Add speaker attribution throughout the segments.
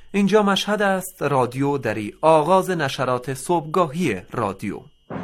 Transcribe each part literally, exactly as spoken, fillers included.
Speaker 1: اینجا مشهد است، رادیو دری، آغاز نشرات صبحگاهی رادیو.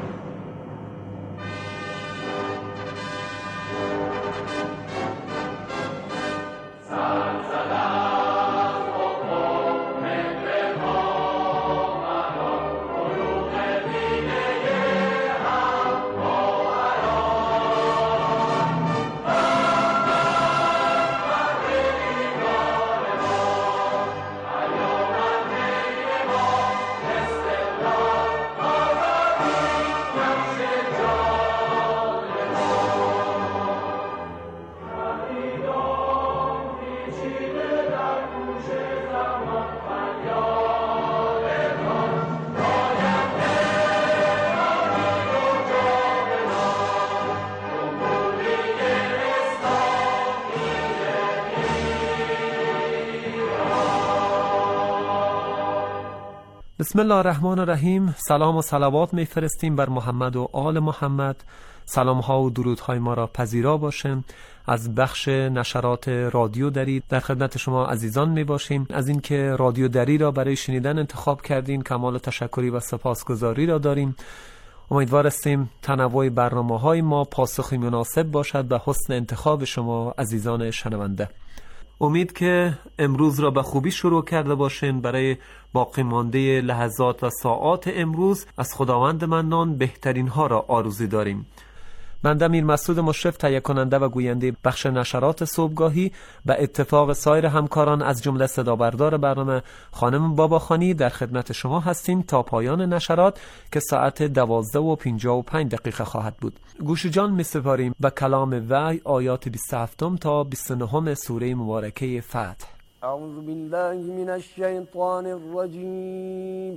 Speaker 1: بسم الله الرحمن الرحیم. سلام و صلوات میفرستیم بر محمد و آل محمد. سلام ها و درود های ما را پذیرا باشیم. از بخش نشرات رادیو دری در خدمت شما عزیزان می باشیم. از اینکه رادیو دری را برای شنیدن انتخاب کردین کمال تشکری و سپاسگزاری را داریم. امیدوار هستیم تنوع برنامه های ما پاسخی مناسب باشد و حسن انتخاب شما عزیزان شنونده. امید که امروز را به خوبی شروع کرده باشین. برای باقی مانده لحظات و ساعات امروز از خداوند منان بهترین ها را آرزو داریم. بنده امیر مسعود مشرف تهیه کننده و گوینده بخش نشرات صبحگاهی به اتفاق سایر همکاران از جمله صدا بردار برنامه خانم باباخانی در خدمت شما هستیم تا پایان نشرات که ساعت دوازده و پنجاه و پنج دقیقه خواهد بود. گوش جان می سپاریم به کلام وحی آیات بیست و هفت تا بیست و نه سوره مبارکه فتح.
Speaker 2: اعوذ بالله من الشیطان الرجیم.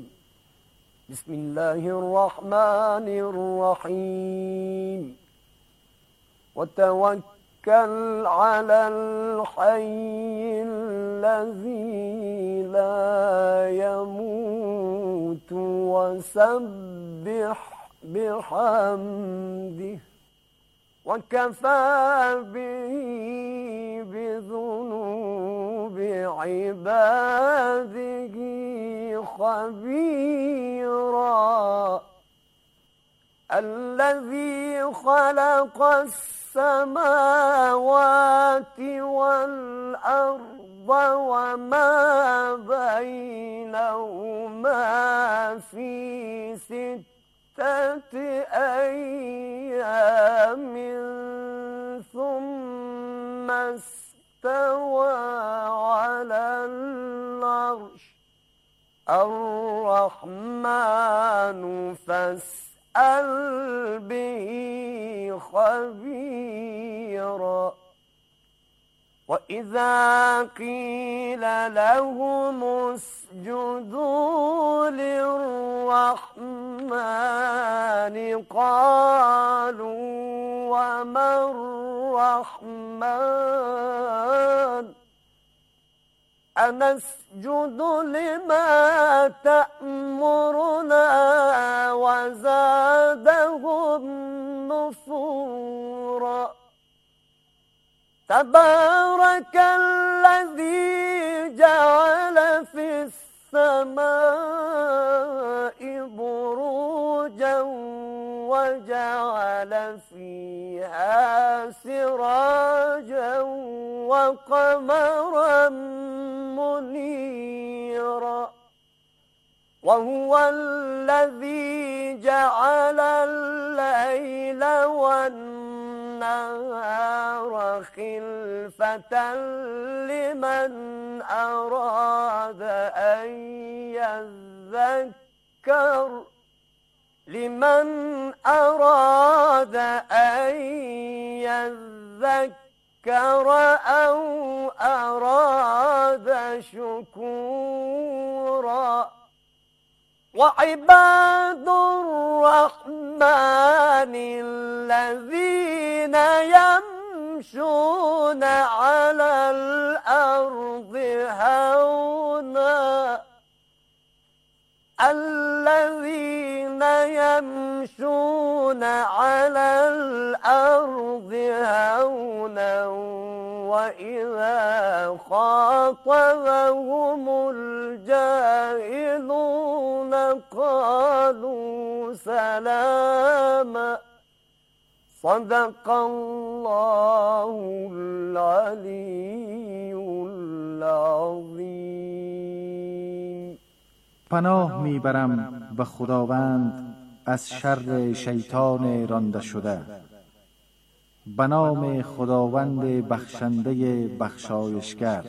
Speaker 2: بسم الله الرحمن الرحیم. وتوكل على الحي الذي لا يموت وسبح بحمده وكفى به بذنوب عباده خبيرا. الذي خلق السماوات والأرض وما بينهما في ستة أيام ثم استوى على العرش. الرحمن فاسأل به خبيرا. وإذا قيل لهم اسجدوا للرحمن قالوا وما الرحمن أنسجد لما تأمرنا وزادهم نفورا. تبارك الذي جعل في السماء بروجا وجعل فيها سراجا وقمرا منيرا. وهو الذي جعل الليل والنهار خلفة لمن أراد أن يذكر لمن أراد أن يذكر أو أراد شكورا. وعباد الرحمن الذين يمشون على الأرض هونا الذين يمشون على الأرض هونا وإذا خاطبهم الجاهلون قالوا سلاما صدق الله العلی العظیم.
Speaker 3: پناه میبرم به خداوند از شر شیطان رانده شده. به نام خداوند بخشنده بخشایشگر.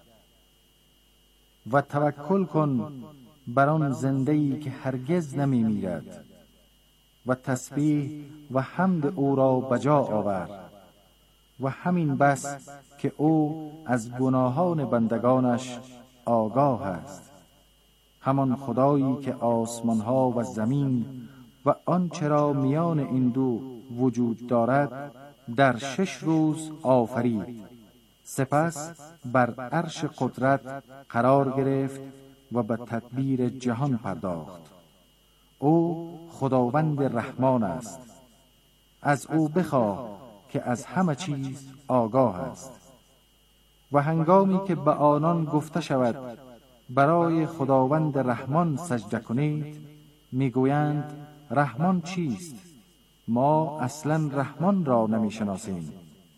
Speaker 3: و توکل کن بر آن زنده‌ای که هرگز نمی میرد و تسبیح و حمد او را بجا آور و همین بس که او از گناهان بندگانش آگاه است. همان خدایی که آسمانها و زمین و آنچه را میان این دو وجود دارد در شش روز آفرید، سپس بر عرش قدرت قرار گرفت و به تدبیر جهان پرداخت. او خداوند رحمان است. از او بخواه که از همه چیز آگاه است. و هنگامی که به آنان گفته شود برای خداوند رحمان سجده کنید، میگویند رحمان چیست؟ ما اصلا رحمان را نمیشناسیم.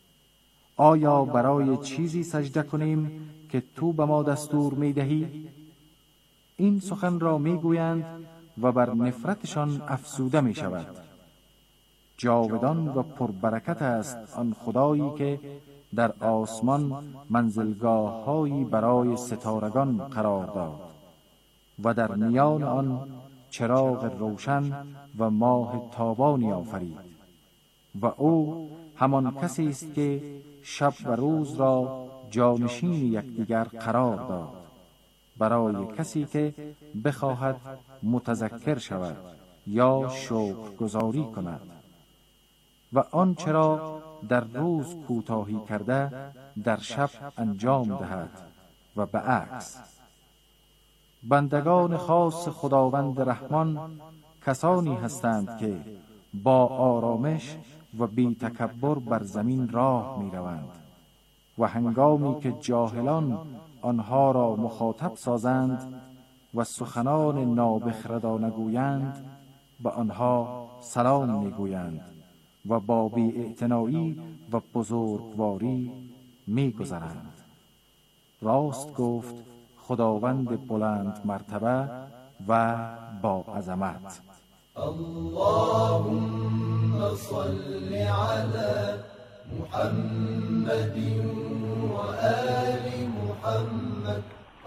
Speaker 3: آیا برای چیزی سجده کنیم که تو به ما دستور میدهی؟ این سخن را میگویند و بر نفرتشان افسوده می شود. جاودان و پربرکت است آن خدایی که در آسمان منزلگاه هایی برای ستارگان قرار داد و در میان آن چراغ روشن و ماه تابانی آفرید. و او همان کسی است که شب و روز را جانشین یکدیگر قرار داد، برای کسی که بخواهد متذکر شود یا شکرگزاری کند. و آنچه را در روز کوتاهی کرده در شب انجام دهد و به عکس. بندگان خاص خداوند رحمان کسانی هستند که با آرامش و بی تکبر بر زمین راه می روند و هنگامی که جاهلان آنها را مخاطب سازند و سخنان نابخردانه گویند، به آنها سلام میگویند و با بی‌اعتنایی و بزرگواری میگذرند. راست گفت خداوند بلند مرتبه و با عظمت.
Speaker 4: اللهم صل علی محمد و آل محمد.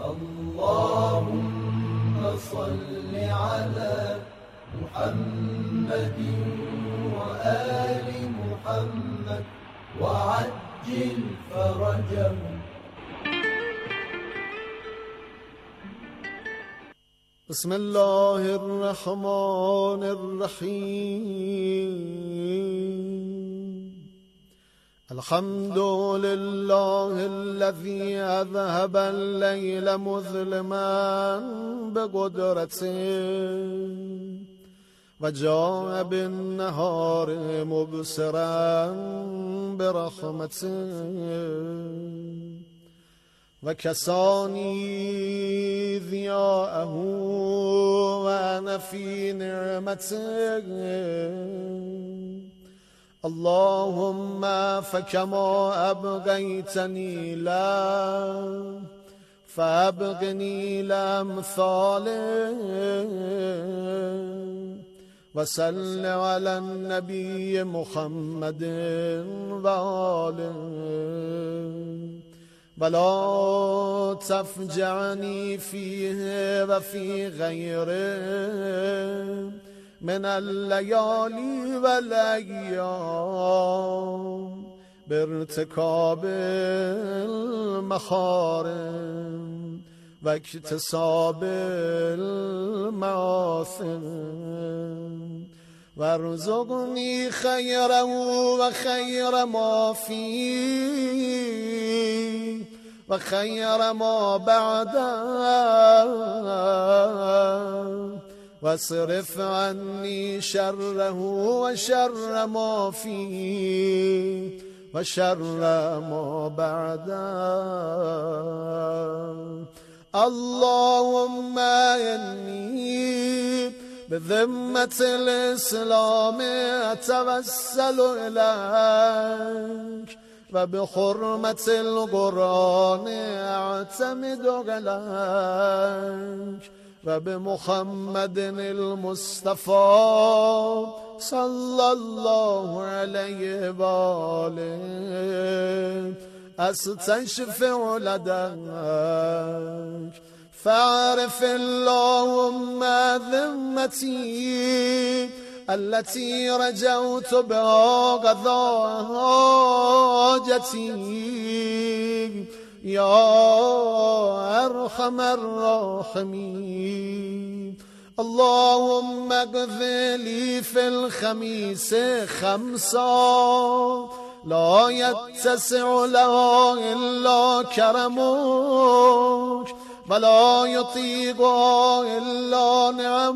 Speaker 4: اللهم صل علی محمد و آل محمد و عجل فرجهم. بسم الله الرحمن الرحیم. الحمد لله الذي اذهب الليل مظلما بقدرته و جاء بالنهار مبصرا برحمته و کسانی ضیاءه و انا فی نعمته. اللهم فكما ابقيتني لا فابقني لامثاله وصل على النبي محمد وآله ولا تفجعني فيه وفي غيره من الليالي والأيام بارتكاب المحارم واكتساب المعاصم وارزقني خيره وخير ما فيه وخير ما بعده واصرف عني شره وشر ما فيه و شر ما بعده. اللهم انی بذمة الإسلام أتوسل إليك وبحرمة القرآن أعتمد عليك وبمحمد المصطفى صلى الله عليه وآله أستشفع لديك. فاعرف اللهم ذمتي التي رجوت بها قضاء حاجتي يا أرحم الراحمين. اللهم اغفر لي في الخميس خمسا لا يتسع لها إلا كرمك ولا يطيقها إلا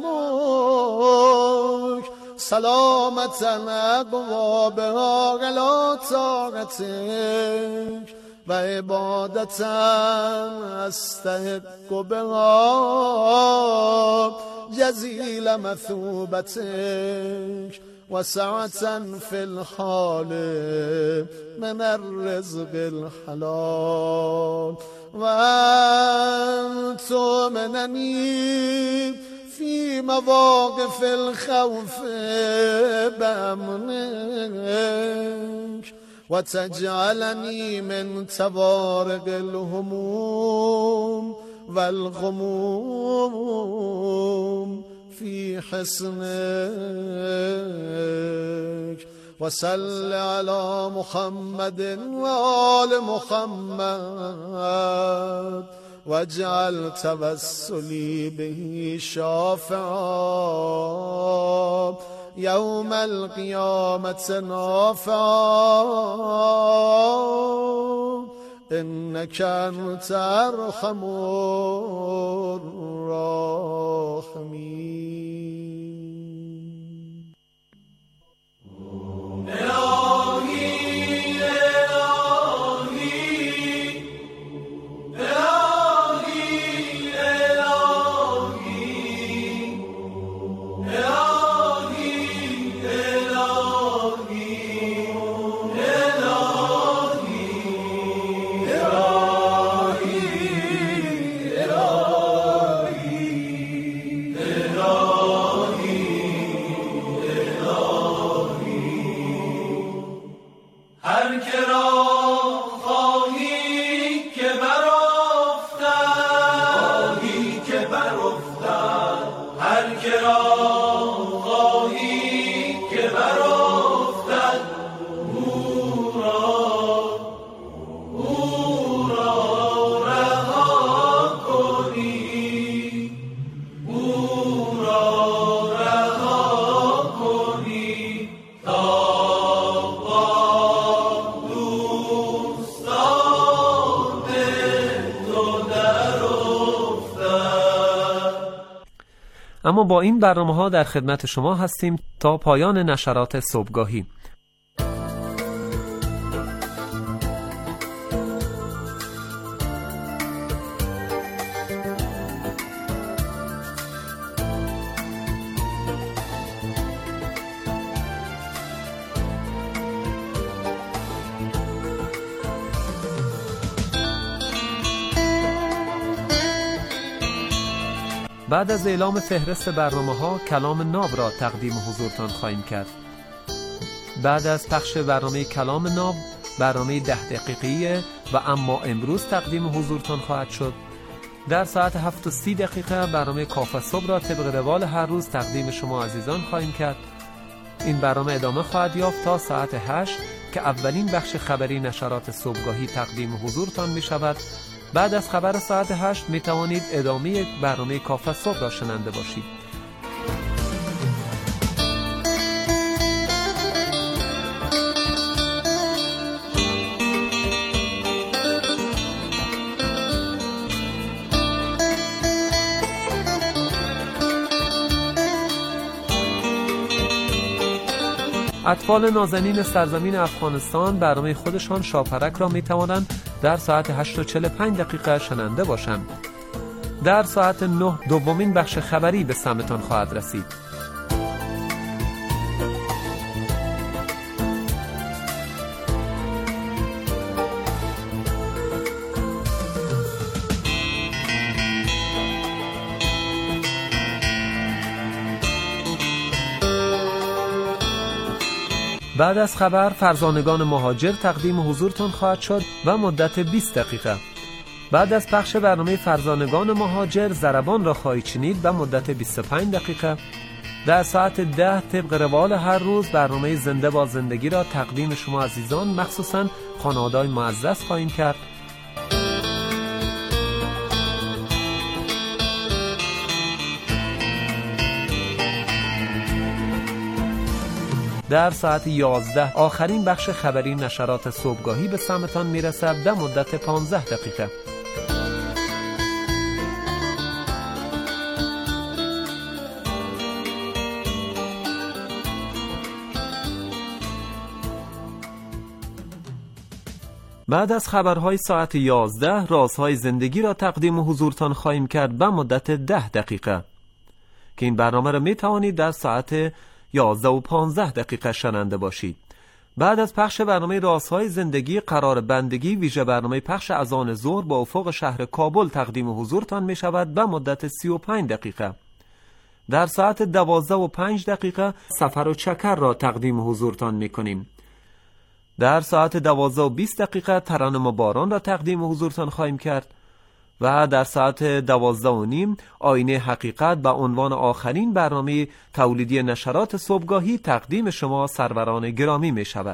Speaker 4: نعمك سلامة أبوابها على طاعتك وعبادة أستحق بها جزيل مثوبتك وسعة في الحال من الرزق الحلال وأن تؤمنني في مواقف الخوف بأمنك وتجعلني من توارق الهموم والغموم في حصنك. وصل على محمد وآل محمد واجعل توسلي به شافعا يوم القيامة نافعا إنك أنت أرحم الراحمين.
Speaker 1: اما با این برنامه ها در خدمت شما هستیم تا پایان نشرات صبحگاهی. بعد از اعلام فهرست برنامه‌ها کلام ناب را تقدیم حضورتان خواهیم کرد. بعد از پخش برنامه کلام ناب، برنامه ده دقیقه‌ای و اما امروز تقدیم حضورتان خواهد شد. در ساعت هفت و سی دقیقه برنامه کافه صبح را طبق روال هر روز تقدیم شما عزیزان خواهیم کرد. این برنامه ادامه خواهد یافت تا ساعت هشت که اولین بخش خبری نشرات صبحگاهی تقدیم حضورتان می شود. بعد از خبر ساعت هشت می توانید ادامه برنامه کافه صبح را شنونده باشید. اطفال نازنین سرزمین افغانستان برنامه خودشان شاپرک را می توانند در ساعت هشت و چهل و پنج دقیقه شنونده باشند. در ساعت نه دومین بخش خبری به سمتان خواهد رسید. بعد از خبر فرزانگان مهاجر تقدیم حضورتون خواهد شد و مدت بیست دقیقه. بعد از پخش برنامه فرزانگان مهاجر ضربان را خواهید شنید و مدت بیست و پنج دقیقه. در ساعت ده طبق روال هر روز برنامه زنده با زندگی را تقدیم شما عزیزان مخصوصاً خانواده‌های معزز خواهیم کرد. در ساعت یازده آخرین بخش خبری نشرات صبحگاهی به سمتان میرسد در مدت پانزده دقیقه. بعد از خبرهای ساعت یازده رازهای زندگی را تقدیم حضورتان خواهیم کرد به مدت ده دقیقه که این برنامه را می توانید در ساعت یازده و پانزده دقیقه شنونده باشید. بعد از پخش برنامه رازهای زندگی قرار بندگی ویژه برنامه پخش اذان ظهر با افق شهر کابل تقدیم حضورتان می شود به مدت سی و پنج دقیقه. در ساعت دوازده و پنج دقیقه سفر و چکر را تقدیم حضورتان می کنیم. در ساعت دوازده و بیست دقیقه ترانه و باران را تقدیم حضورتان خواهیم کرد و در ساعت دوازده و نیم آینه حقیقت به عنوان آخرین برنامه تولیدی نشرات صبحگاهی تقدیم شما سروران گرامی می شود.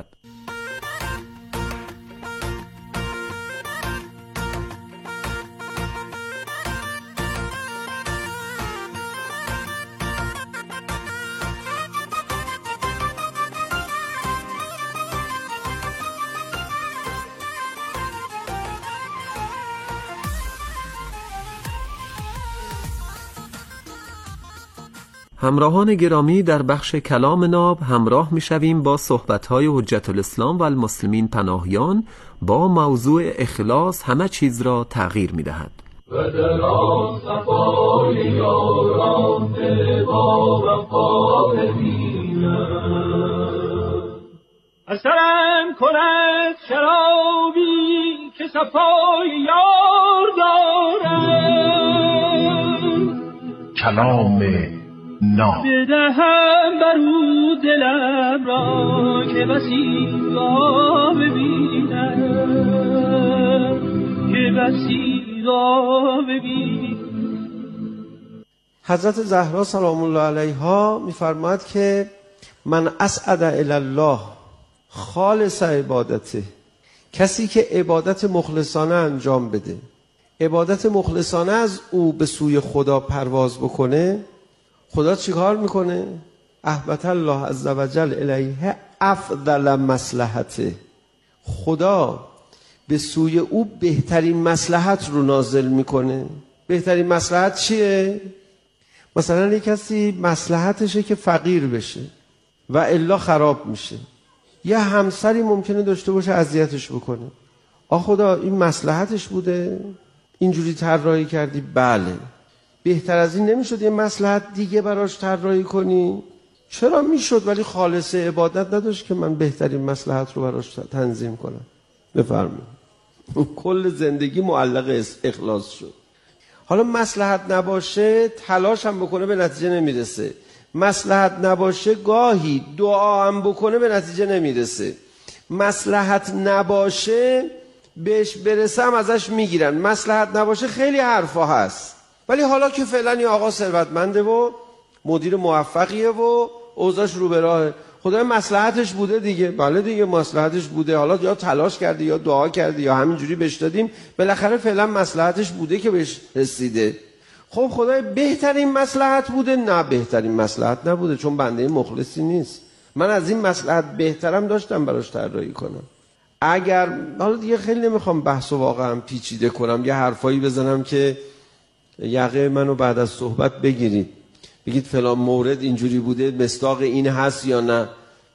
Speaker 1: همراهان گرامی، در بخش کلام ناب همراه می‌شویم با صحبت‌های حجت الاسلام و المسلمین پناهیان با موضوع اخلاص همه چیز را تغییر می‌دهد. و در صفای یاران با وفا
Speaker 5: اثرم کند شرابی که صفای یار دارم،
Speaker 6: کلام ناب
Speaker 5: بدهم برو دلم را که بسی را ببینم، که بسی را ببینم.
Speaker 7: حضرت زهرا سلام الله علیها می‌فرماید که من اسعد الی الله خالص عبادته، کسی که عبادت مخلصانه انجام بده، عبادت مخلصانه از او به سوی خدا پرواز بکنه، خدا چی کار میکنه؟ احبت الله عزوجل الیه افضل مصلحته، خدا به سوی او بهترین مصلحت رو نازل میکنه. بهترین مصلحت چیه؟ مثلا یک کسی مصلحتشه که فقیر بشه و الا خراب میشه. یه همسری ممکنه داشته باشه اذیتش بکنه. آ خدا این مصلحتش بوده؟ اینجوری طراحی کردی؟ بله. بهتر از این نمیشد یه مصلحت دیگه براش طراحی کنی؟ چرا میشد، ولی خالص عبادت نداشت که من بهترین مصلحت رو براش تنظیم کنم. بفرمایید. کل زندگی معلق اخلاص شد. حالا مصلحت نباشه تلاش هم بکنه به نتیجه نمیرسه. مصلحت نباشه گاهی دعا هم بکنه به نتیجه نمیرسه. مصلحت نباشه بهش برسه هم ازش میگیرن. مصلحت نباشه خیلی حرفا هست، ولی حالا که فعلا یه آقا ثروتمنده و مدیر موفقیه و اوضاعش رو به راهه، خدای مصلحتش بوده دیگه. بله دیگه مصلحتش بوده، حالا یا تلاش کرده یا دعا کرده یا همینجوری بهش دادیم، بالاخره فعلا مصلحتش بوده که بهش رسیده. خب خدای بهترین مصلحت بوده؟ نه بهترین مصلحت نبوده، چون بنده مخلصی نیست. من از این مصلحت بهترم داشتم براش طراحی کنم. اگر حالا دیگه خیلی نمیخوام بحث و واقعا پیچیده کنم، یه حرفایی بزنم که یقه منو بعد از صحبت بگیرید، بگید فلان مورد اینجوری بوده، مصداق این هست یا نه.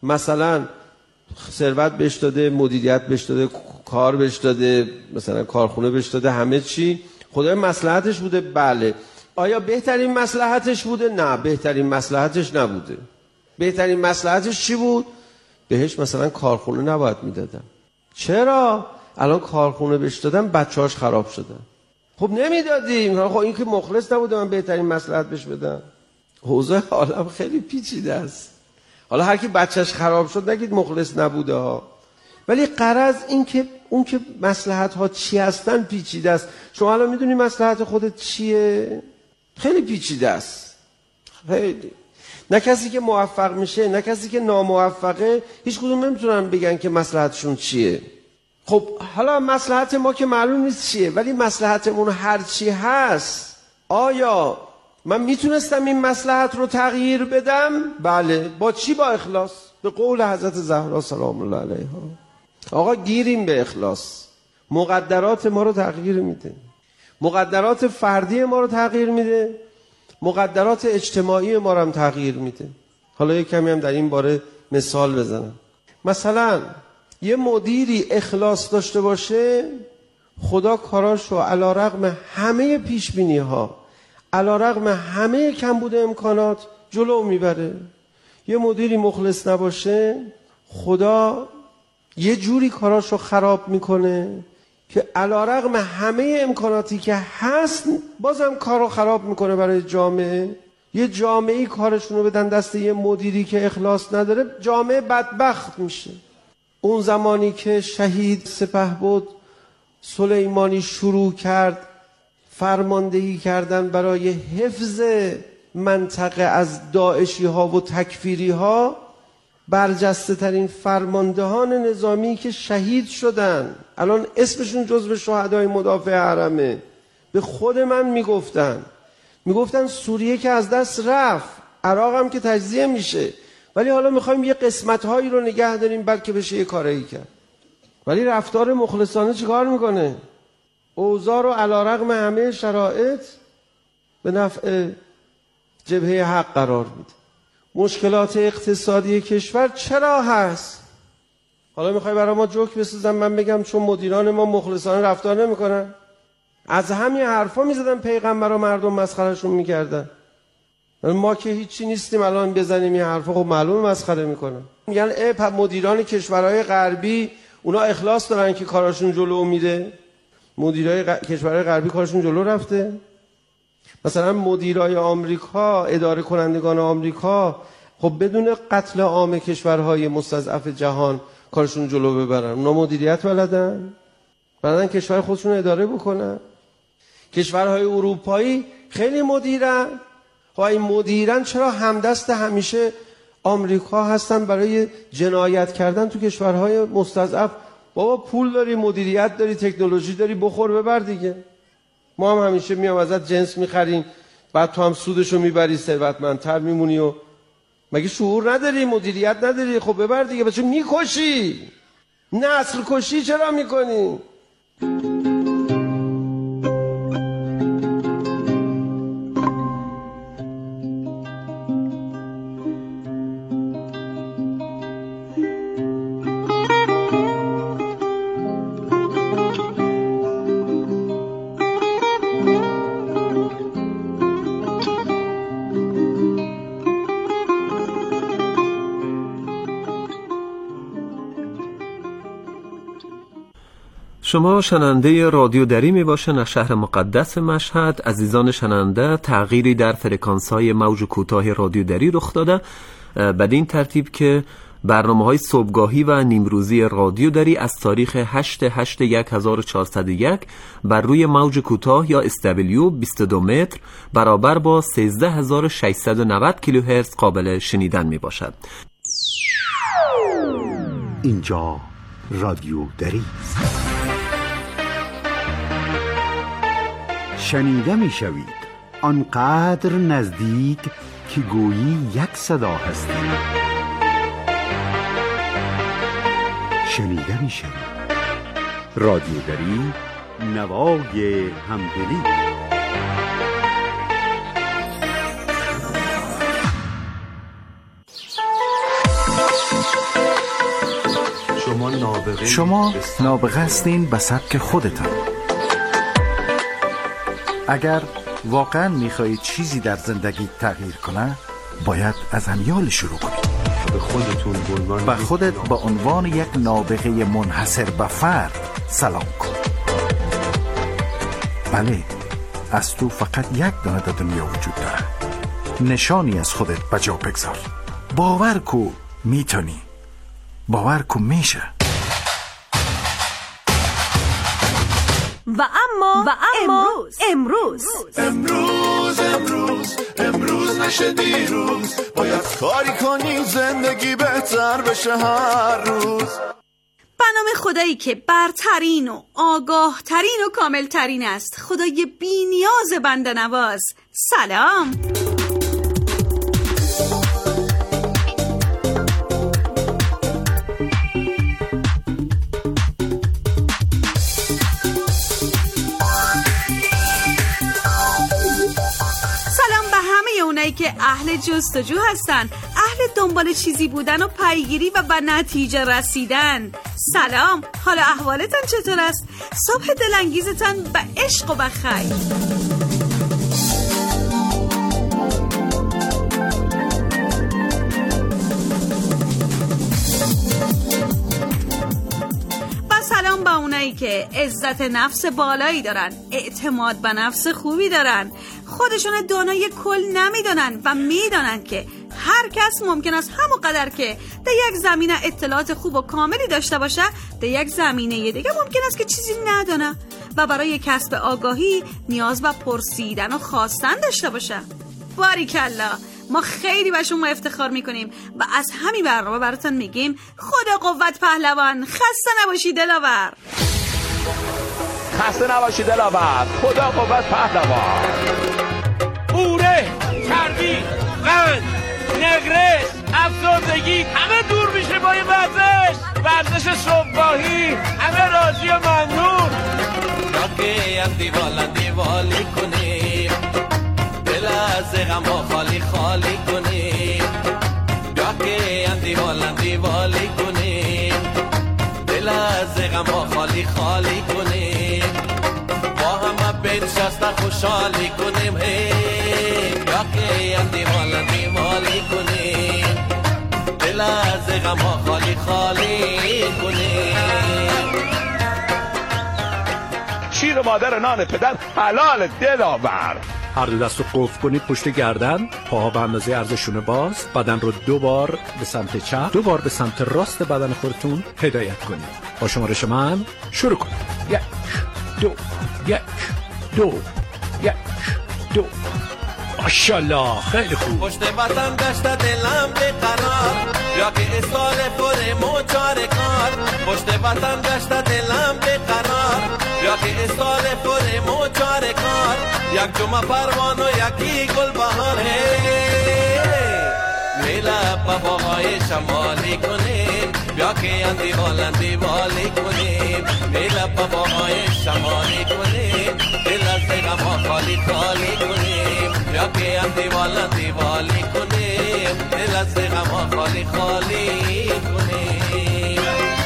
Speaker 7: مثلا ثروت بهش داده، مدیریت بهش داده، کار بهش داده، مثلا کارخونه بهش داده، همه چی خدای مصلحتش بوده؟ بله. آیا بهترین مصلحتش بوده؟ نه، بهترین مصلحتش نبوده. بهترین مصلحتش چی بود؟ بهش مثلا کارخونه نباید میدادن. چرا؟ الان کارخونه بهش دادن بچه‌هاش خراب شدن. خب نمیدادیم. خب این که مخلص نبوده من بهترین مصلحت بهش بدم. حوزه عالم خیلی پیچیده است. حالا هر کی بچه‌ش خراب شد نگید مخلص نبوده ها. ولی غرض این که اون که مصلحت ها چی هستن پیچیده است. شما الان میدونی مصلحت خودت چیه؟ خیلی پیچیده است. خیلی. نه کسی که موفق میشه نه کسی که ناموفقه هیچ کدوم نمیتونن بگن که مصلحتشون چیه. خب حالا مصلحت ما که معلوم نیست چیه، ولی مصلحتمون هر چی هست، آیا من میتونستم این مصلحت رو تغییر بدم؟ بله. با چی؟ با اخلاص. به قول حضرت زهرا سلام الله علیها. آقا گیریم به اخلاص. مقدرات ما رو تغییر میده، مقدرات فردی ما رو تغییر میده، مقدرات اجتماعی ما رو هم تغییر میده. حالا یک کمی هم در این باره مثال بزنم. مثلا یه مدیری اخلاص داشته باشه، خدا کاراشو علی رغم همه پیش بینی ها، علی رغم همه کمبود امکانات جلو میبره. یه مدیری مخلص نباشه، خدا یه جوری کاراشو خراب میکنه که علی رغم همه امکاناتی که هست بازم کارو خراب میکنه برای جامعه. یه جامعه‌ای کارشونو بدن دست یه مدیری که اخلاص نداره، جامعه بدبخت میشه. اون زمانی که شهید سپهبد سلیمانی شروع کرد فرماندهی کردن برای حفظ منطقه از داعشی ها و تکفیری ها، برجسته ترین فرماندهان نظامی که شهید شدن، الان اسمشون جزو شهدای مدافع حرمه، به خود من میگفتن میگفتن سوریه که از دست رفت، عراق هم که تجزیه میشه، ولی حالا میخوایم یه قسمت هایی رو نگه داریم بلکه بشه یه کاری کرد. ولی رفتار مخلصانه چی کار میکنه؟ اوضاع رو علی رغم همه شرایط به نفع جبهه حق قرار میده. مشکلات اقتصادی کشور چرا هست؟ حالا میخوای برای ما جوک بسازم من بگم چون مدیران ما مخلصانه رفتار نمیکنن؟ از همین حرفا میزدن پیغمبر و مردم مسخرهشون میکردن. ما که هیچی نیستیم الان بزنیم این حرفا، خب معلومه مسخره میکنن. میگن ای مدیران کشورهای غربی اونا اخلاص دارن که کاراشون جلو میره. مدیرای غ... کشورهای غربی کارشون جلو رفته. مثلا مدیرای آمریکا، اداره کنندگان آمریکا، خب بدون قتل عام کشورهای مستضعف جهان کارشون جلو ببرن. اونا مدیریت بلدن؟ بلدن کشور خودشون اداره بکنن. کشورهای اروپایی خیلی مدیرن. خب این مدیران چرا همدست همیشه آمریکا هستن برای جنایت کردن تو کشورهای مستضعف؟ بابا پول داری، مدیریت داری، تکنولوژی داری، بخور ببر دیگه. ما هم همیشه میام ازت جنس میخریم، بعد تو هم سودشو میبری، ثروتمندتر میمونی و مگه شعور نداری، مدیریت نداری؟ خب ببر دیگه. بچه میکشی، نسل کشی چرا میکنی؟
Speaker 1: شما شنونده رادیو دری می باشن از شهر مقدس مشهد. عزیزان شنونده، تغییری در فرکانس‌های موج کوتاه رادیو دری رخ داده، بدین ترتیب که برنامه‌های صبحگاهی و نیمروزی رادیو دری از تاریخ هشت هشت هزار و چهارصد و یک بر روی موج کوتاه یا اس دبلیو بیست و دو متر برابر با سیزده هزار و ششصد و نود کیلوهرتز قابل شنیدن می باشد.
Speaker 8: اینجا رادیو دری است. شنیده می شوید آنقدر نزدیک که گویی یک صدا هستید. شنیده می شوید رادیو دری، نوای همدلی.
Speaker 3: شما نابغه هستین به سبک خودتان. اگر واقعا میخواهید چیزی در زندگی تغییر کنه، باید از همیال شروع کنید.
Speaker 8: به خودتون
Speaker 3: به خودت به عنوان یک نابغه منحصر به فرد سلام کن. بله، از تو فقط یک دانه در دنیا وجود داره. نشانی از خودت بجا بگذار. باور کو میتونی. باور کو میشه.
Speaker 9: و اما و اما امروز
Speaker 4: امروز امروز امروز نشه دیروز، باید کاری کنیم زندگی بهتر بشه هر روز.
Speaker 9: به نام خدایی که برترین و آگاه ترین و کامل ترین است، خدای بی نیاز بنده نواز. سلام. اونایی که اهل جستجو هستن، اهل دنبال چیزی بودن و پیگیری و به نتیجه رسیدن. سلام، حال احوالتان چطور است؟ صبح دلانگیزتان به عشق و به خیر. سلام به اونایی که عزت نفس بالایی دارن، اعتماد به نفس خوبی دارن، خودشون دانای کل نمیدونن و میدونن که هر کس ممکن است همون قدر که در یک زمینه اطلاعات خوب و کاملی داشته باشه، در یک زمینه دیگه ممکن است که چیزی ندونه و برای کسب آگاهی نیاز به پرسیدن و خواستن داشته باشه. باریکلا، ما خیلی به شما افتخار میکنیم و از همین برنامه براتون میگیم خدا قوت پهلوان، خسته نباشی دلاور.
Speaker 10: خسته نباشی دلاور، خدا قوت پهلوان.
Speaker 5: اوره، چربی، قند، نگرش، افسردگی همه دور میشه با این ورزش. ورزش صبحگاهی، همه راضی و ممنون.
Speaker 11: یا که هم دیوالا دیوالی کنیم، دل از غم ها خالی خالی کنیم. یا که هم دیوالا دیوالی کنیم، دل از غم ها خالی خالی کنیم. با همه بنشسته خوشحالی کنیم. یا که هم دیوالا دیوالی کنیم، دل از غم ها خالی خالی کنیم.
Speaker 10: شیر مادر نان پدر حلال دلاور.
Speaker 1: هر دو دست رو قفل کنید پشت گردن، پاها به اندازه عرضشونه باز، بدن رو دو بار به سمت چپ، دو بار به سمت راست بدن خودتون هدایت کنید. با شمارش من شروع کنید. یک دو یک دو یک دو. ماشاءالله، خیلی خوب.
Speaker 11: پشت وطن گشت دلم به قرار، یا که اصال پر موچار کار. پشت وطن گشت دلم به قرار، یا که اصال پر موچار کار. یک جمعه پروان و یکی گل بهاره، میلا باباهای شمالی کنیم. یا که اندی والی والی کنیم، میلا باباهای شمالی کنیم. دل از غم ها خالی خالی کنیم. یا که اندی والی والی کنیم، دل از غم ها خالی خالی کنیم.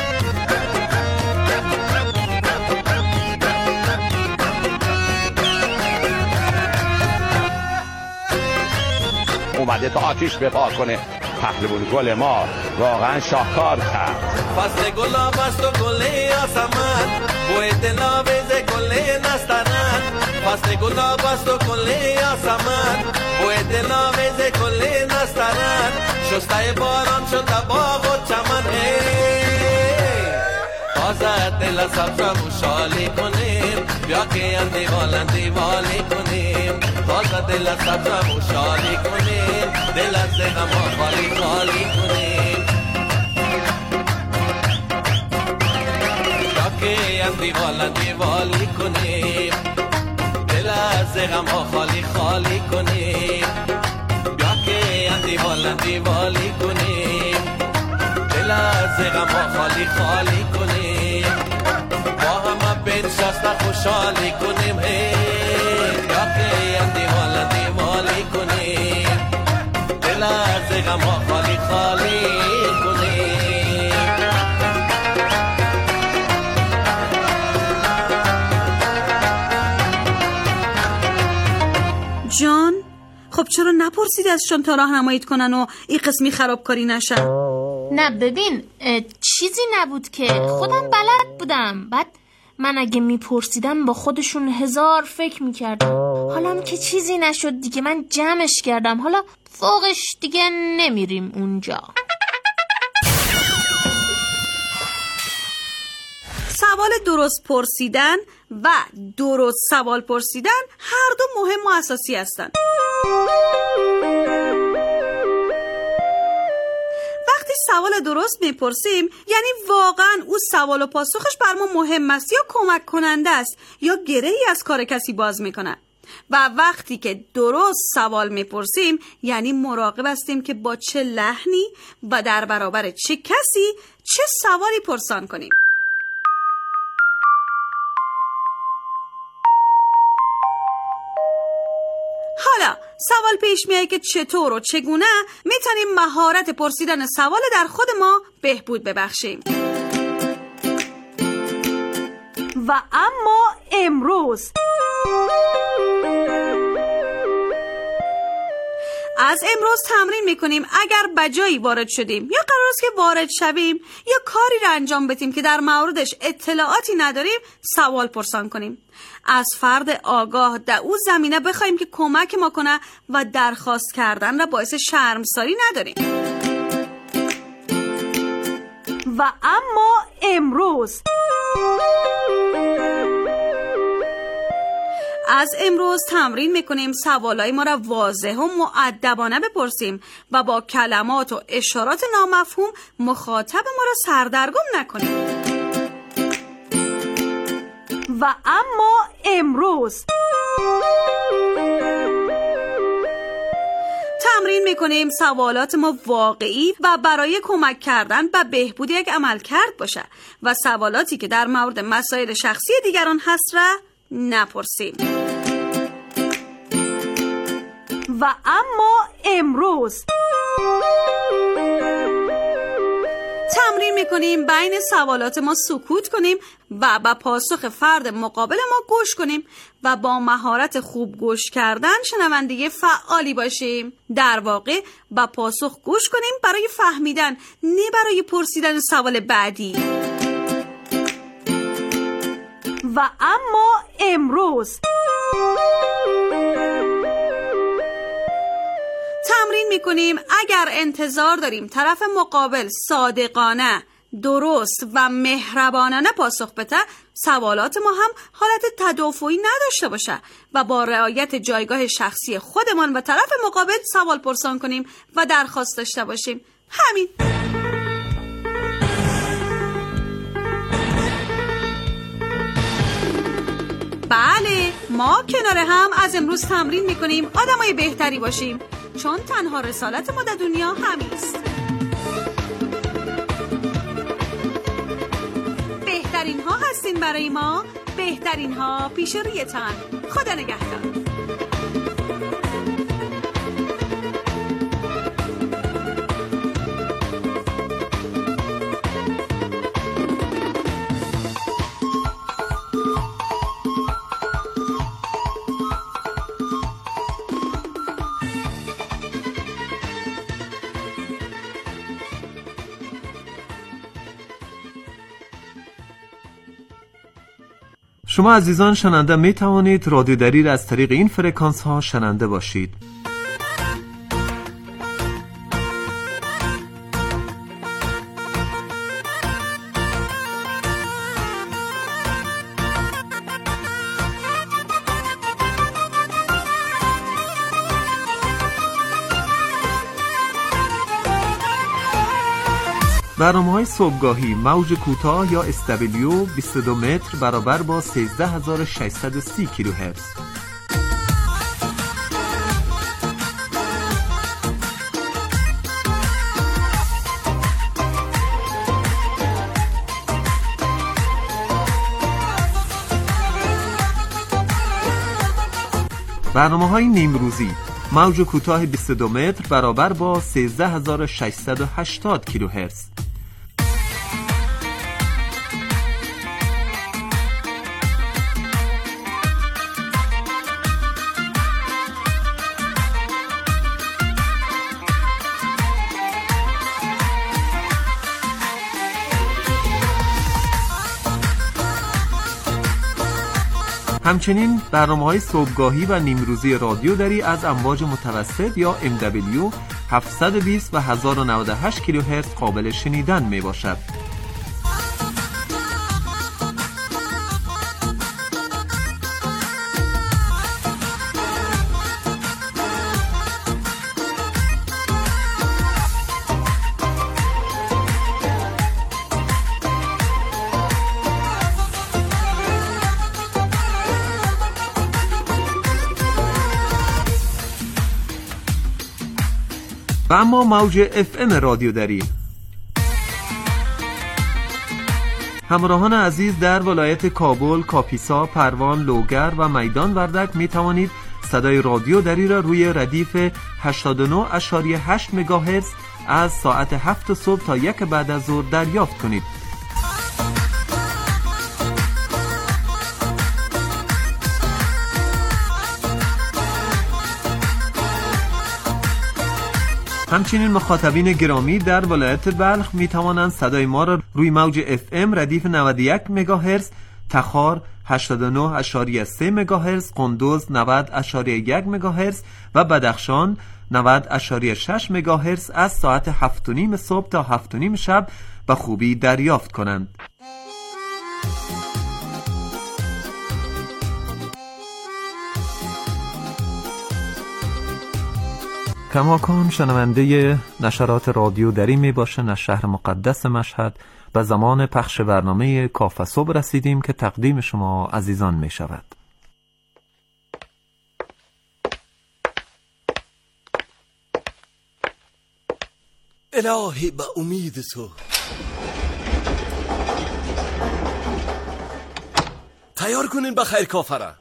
Speaker 10: اومده تا آتیش بپا کنه. پهلوان گل ما واقعا شاهکار کرد.
Speaker 11: فصل گلاب است و گل آسمان، بوی دلاویز گل نسترن. فصل گلاب است و گل آسمان، بوی دلاویز گل نسترن. شسته باران شد باغ و چمن، آزاد دل سبز خوشحالی کنیم. بیا که اندی والی والی کنیم، تازه دل سبز خوشحالی کنیم. دل از غم ها خالی خالی کنیم. بیا که اندی والی والی کنیم، دل از غم ها خالی خالی کنیم. بیا که اندی والی والی کنیم، دل از غم ها خالی خالی کنیم. با همه بنشسته خوشحالی کنیم. یا که اندی والی والی کنیم، دل از غم ها خالی خالی کنیم.
Speaker 9: خب چرا نپرسید ازشون تا راهنماییت کنن و این قسمی خرابکاری نشن؟
Speaker 12: نه ببین چیزی نبود که خودم بلد بودم. بعد من اگه میپرسیدم با خودشون هزار فکر میکردم. حالا هم که چیزی نشد دیگه من جمعش کردم. حالا فوقش دیگه نمیریم اونجا.
Speaker 9: سوال درست پرسیدن و درست سوال پرسیدن هر دو مهم و اساسی هستن. وقتی سوال درست میپرسیم یعنی واقعا اون سوال و پاسخش بر ما مهم است یا کمک کننده است یا گرهی از کار کسی باز میکنه. و وقتی که درست سوال میپرسیم یعنی مراقب هستیم که با چه لحنی و در برابر چه کسی چه سوالی پرسان کنیم. حالا سوال پیش میاد که چطور و چگونه میتونیم مهارت پرسیدن سوال در خود ما بهبود ببخشیم. و اما امروز از امروز تمرین میکنیم اگر بجایی وارد شدیم یا قرار است که وارد شویم یا کاری را انجام بدیم که در موردش اطلاعاتی نداریم سوال پرسان کنیم. از فرد آگاه در اون زمینه بخوایم که کمک ما کنه و درخواست کردن را باعث شرمساری نداریم. و اما امروز از امروز تمرین میکنیم سوالای ما را واضح و مؤدبانه بپرسیم و با کلمات و اشارات نامفهوم مخاطب ما را سردرگم نکنیم. و اما امروز تمرین میکنیم سوالات ما واقعی و برای کمک کردن به بهبود یک عملکرد باشه و سوالاتی که در مورد مسائل شخصی دیگران هست را نپرسیم. و اما امروز تمرین میکنیم بین سوالات ما سکوت کنیم و با پاسخ فرد مقابل ما گوش کنیم و با مهارت خوب گوش کردن شنونده فعالی باشیم. در واقع با پاسخ گوش کنیم برای فهمیدن، نه برای پرسیدن سوال بعدی. و اما امروز تمرین میکنیم اگر انتظار داریم طرف مقابل صادقانه، درست و مهربانانه پاسخ بده، سوالات ما هم حالت تدافعی نداشته باشه و با رعایت جایگاه شخصی خودمان و طرف مقابل سوال پرسان کنیم و درخواست داشته باشیم. همین. بله، ما کنار هم از امروز تمرین میکنیم آدمای بهتری باشیم، چون تنها رسالت ما در دنیا همیست. بهترین ها هستین برای ما، بهترین ها پیش رویتان. خدا نگهدار.
Speaker 1: شما عزیزان شنونده می توانید رادیو دریل از طریق این فرکانس ها شنونده باشید. برنامه‌های صبحگاهی موج کوتاه یا اس دبلیو بیست و دو متر برابر با سیزده هزار و ششصد و سی کیلوهرتز. برنامه‌های نیمروزی موج کوتاه بیست و دو متر برابر با سیزده هزار و ششصد و هشتاد کیلوهرتز. همچنین برنامه‌های صبحگاهی و نیمروزی رادیو دری از امواج متوسط یا ام دبلیو هفتصد و بیست و هزار و نود و هشت کیلوهرتز قابل شنیدن می باشد. و اما موج اف ام رادیو دری. همراهان عزیز در ولایت کابل، کاپیسا، پروان، لوگر و میدان وردک می توانید صدای رادیو دری را روی ردیف هشتاد و نه ممیز هشت مگاهرتز از ساعت هفت صبح تا یک بعد از ظهر دریافت کنید. همچنین مخاطبین گرامی در ولایت بلخ می توانند صدای ما را روی موج اف ام ردیف نود و یک مگاهرتز، تخار هشتاد و نه ممیز سه مگاهرتز، قندوز نود ممیز یک مگاهرتز و بدخشان نود ممیز شش مگاهرتز از ساعت هفت و نیم صبح تا هفت و نیم شب به خوبی دریافت کنند. کماکان شنونده نشرات رادیو دری می باشند از شهر مقدس مشهد به زمان پخش برنامه کافه صبح رسیدیم که تقدیم شما عزیزان می شود.
Speaker 13: الهی به امید تو تیار کنین بخیر کافه را.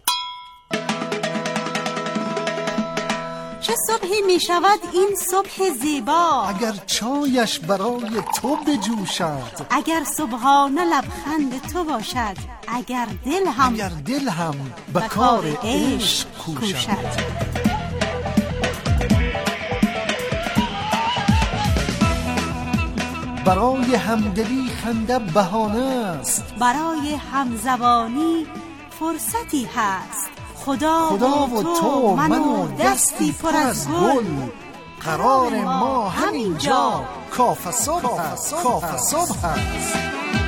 Speaker 14: چه صبحی می شود این صبح زیبا،
Speaker 15: اگر چایش برای تو بجوشد،
Speaker 14: اگر صبحانه لبخند تو باشد، اگر دل هم
Speaker 15: اگر دل هم به کار عشق کوشد. برای همدلی خنده بهانه است،
Speaker 14: برای همزبانی فرصتی هست. خدا,
Speaker 15: خدا و تو من و دستی پر از گل، قرار ما همینجا کافه صبح هست. کافه صبح هست.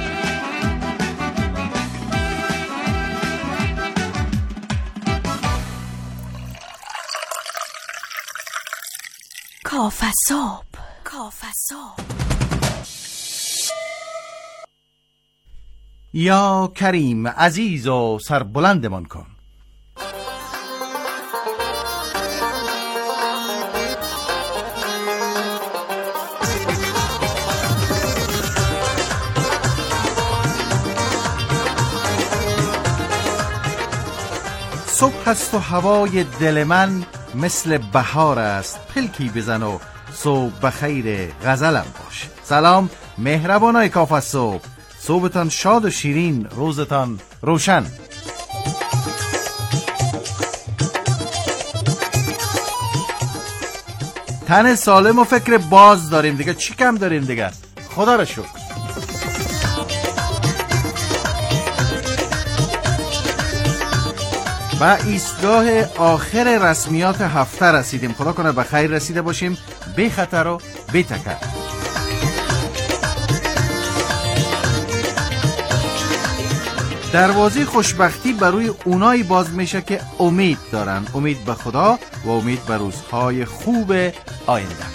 Speaker 14: کافه صبح. کافه صبح.
Speaker 3: یا کریم عزیز و سربلندمان کن. صبح است و هوای دل من مثل بهار است، پلکی بزن و صبح بخیر غزلم باش. سلام مهربانای کافه صبح، صبحتان شاد و شیرین، روزتان روشن. تن سالم و فکر باز داریم دیگه، چی کم داریم دیگه، خدا را شکر. و ایستگاه آخر رسمیات هفته رسیدیم. خدا کنه به خیر رسیده باشیم، بی خطر و بی تکر. دروازه خوشبختی بروی اونایی باز میشه که امید دارن، امید به خدا و امید به روزهای خوب آینده.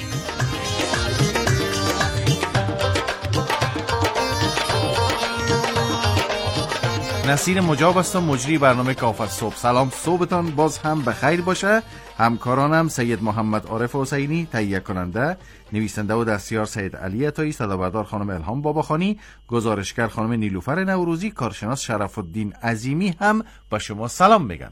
Speaker 3: نصیر مجاب است و مجری برنامه کافه صبح. سلام، صبحتان باز هم بخیر باشه. همکارانم سید محمد عارف حسینی تهیه کننده، نویسنده و دستیار سید علی عطایی، صدابردار خانم الهام باباخانی، گزارشگر خانم نیلوفر نوروزی، کارشناس شرف الدین عظیمی هم با شما سلام میگن.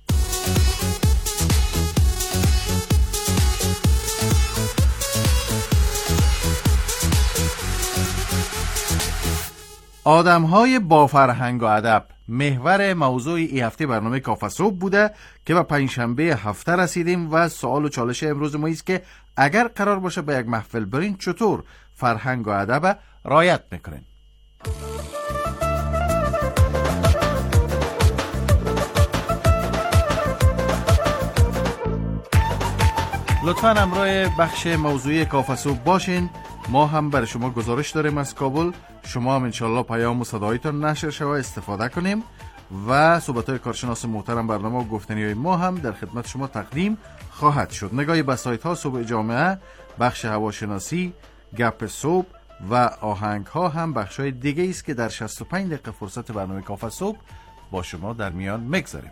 Speaker 3: آدم‌های با فرهنگ و ادب محور موضوع این هفته برنامه کافه صبح بوده که به پنجشنبه هفته رسیدیم و سوال و چالش امروز ما است که اگر قرار باشه به یک محفل برین چطور فرهنگ و ادب رعایت میکنین؟ لطفاً همراه بخش موضوعی کافه صبح باشین. ما هم برای شما گزارش داریم از کابل. شما هم انشالله پیام و صدایتان نشر شوه استفاده کنیم و صحبت‌های کارشناس محترم برنامه و گفتنی‌های ما هم در خدمت شما تقدیم خواهد شد. نگاهی به سایت‌ها صبح جامعه، بخش هواشناسی، گپ صبح و آهنگ‌ها هم بخش‌های دیگه است که در شصت و پنج دقیقه فرصت برنامه کافه صبح با شما در میان میگذاریم.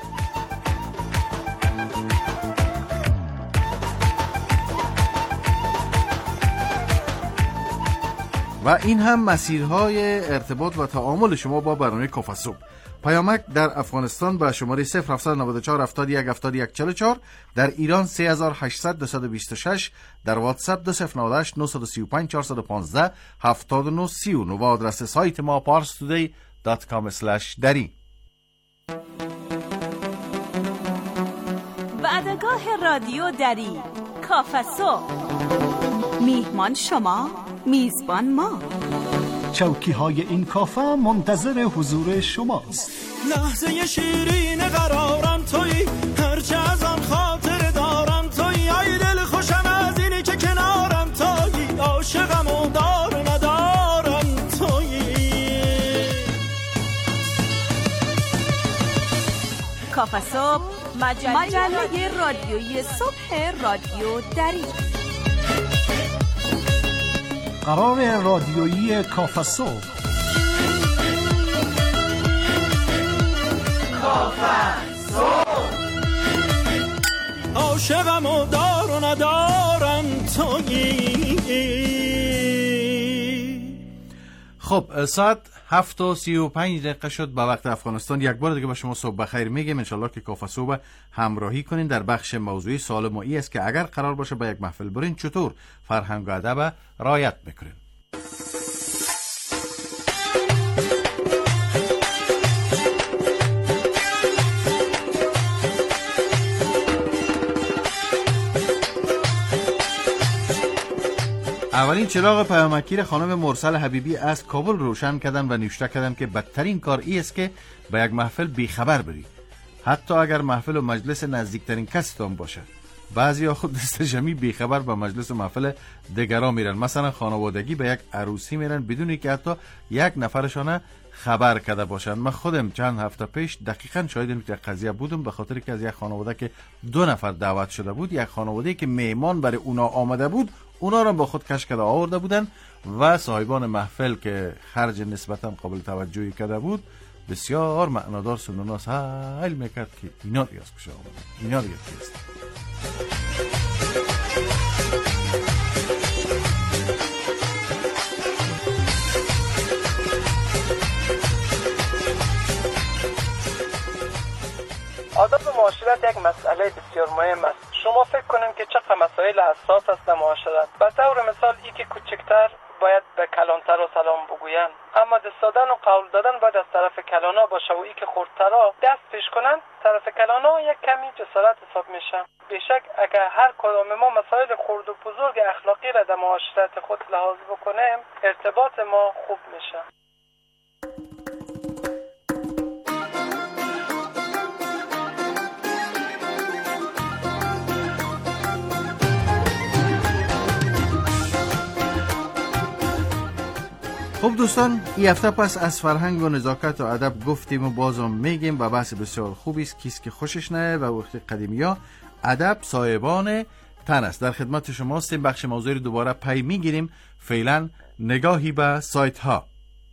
Speaker 3: و این هم مسیرهای ارتباط و تعامل شما با برنامه کافه صبح. پیامک در افغانستان با شماره صفر هفت نه چهار هفت یک هفت یک چهار چهار، در ایران سه هزار و هشتصد دویست و بیست و شش، در واتساپ دو صفر نه هشت نه سه پنج چهار یک پنج هفت نه سه نه و آدرس سایت ما پارس تودی دات کام اسلش دری.
Speaker 9: وعدگاه رادیو دری، کافه صبح. میهمان شما، میزبان ما.
Speaker 15: چوکی های این کافه منتظر حضور شماست.
Speaker 16: لحظه شیرین قرارم تویی، هرچه از آن خاطر دارم تویی. ای دل خوشم از اینی که کنارم تویی، عاشقم و دار ندارم تویی.
Speaker 9: کافه صبح، مجله, مجله رادیویی صبح رادیو دری.
Speaker 15: قرار رادیویی کافه صبح.
Speaker 16: کافه صبح. عاشقم و دار و ندارم تویی.
Speaker 3: خب ساعت هفت و سی و پنج دقیقه شد به وقت افغانستان. یک بار دیگه به شما صبح بخیر میگم. انشالله که کافه صبح همراهی کنین. در بخش موضوعی سوال ما ای است که اگر قرار باشه به یک محفل برین چطور فرهنگ و ادب رعایت میکنین؟ اولین چراغ پیامکی را خانم مرسل حبیبی از کابل روشن کردن و نوشته کردن که بدترین کار ای است که به یک محفل بیخبر بری، حتی اگر محفل و مجلس نزدیکترین کستان باشه. بعضیا خود دست جمعی بیخبر به مجلس و محفل دیگران میرن. مثلا خانوادگی به یک عروسی میرن بدون که حتی یک نفرشان خبر کرده باشن. من خودم چند هفته پیش دقیقاً شاهد این قضیه بودم، به خاطر که از یک خانواده که دو نفر دعوت شده بود، یک خانواده که مهمان برای اونا آمده بود، اونا را با خود کش کرده آورده بودن و صاحبان محفل که خرج نسبتاً قابل توجهی کرده بود بسیار معنادار سنوناس حل میکرد که اینا ریاض کشه آمده، اینا ریاض کیست.
Speaker 17: آداب معاشرت یک مسئله بسیار مهم است. شما فکر کنین که چقدر مسائل حساس است در معاشرت. به طور مثال ای که کوچکتر باید به کلانتر و سلام بگوین، اما دست دادن و قول دادن باید از طرف کلانا باشه و ای که خردترا دست پیش کنن طرف کلانا یک کمی جسارت حساب میشه. بیشک اگر هر کدام ما مسائل خرد و بزرگ اخلاقی را در معاشرت خود لحاظ بکنیم، ارتباط ما خوب میشه.
Speaker 3: خب دوستان، این هفته پس از فرهنگ و نزاکت و ادب گفتیم و بازم میگیم و بحث بسیار خوبی است. کیست که خوشش نه و وقت قدیمی ها ادب صاحبان تن است. در خدمت شما هستیم. بخش موضوعی رو دوباره پی میگیریم. فعلا نگاهی به سایت ها.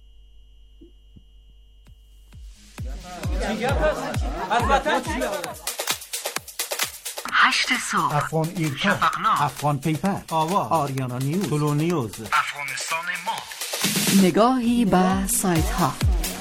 Speaker 15: هشت صبح، افغان ایرکا، افغان پیپر، آوا، آریانا نیوز، تولو نیوز،
Speaker 18: افغانستان ما.
Speaker 19: نگاهی به سایت ها.